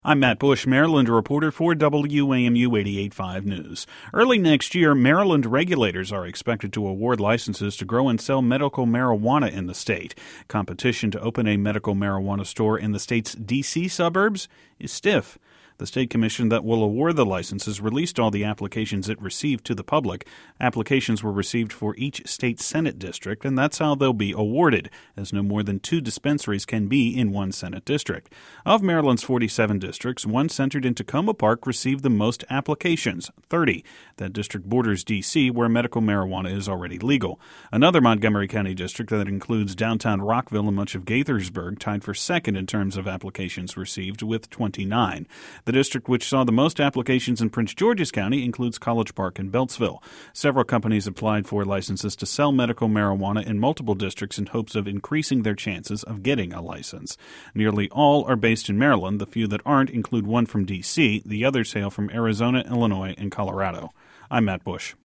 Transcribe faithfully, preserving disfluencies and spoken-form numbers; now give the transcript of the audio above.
I'm Matt Bush, Maryland reporter for W A M U eighty-eight point five News. Early next year, Maryland regulators are expected to award licenses to grow and sell medical marijuana in the state. Competition to open a medical marijuana store in the state's D C suburbs is stiff. The state commission that will award the licenses released all the applications it received to the public. Applications were received for each state Senate district, and that's how they'll be awarded, as no more than two dispensaries can be in one Senate district. Of Maryland's forty-seven districts, one centered in Tacoma Park received the most applications, thirty. That district borders D C, where medical marijuana is already legal. Another Montgomery County district that includes downtown Rockville and much of Gaithersburg tied for second in terms of applications received, with twenty-nine. The district which saw the most applications in Prince George's County includes College Park and Beltsville. Several companies applied for licenses to sell medical marijuana in multiple districts in hopes of increasing their chances of getting a license. Nearly all are based in Maryland. The few that aren't include one from D C. The others hail from Arizona, Illinois, and Colorado. I'm Matt Bush.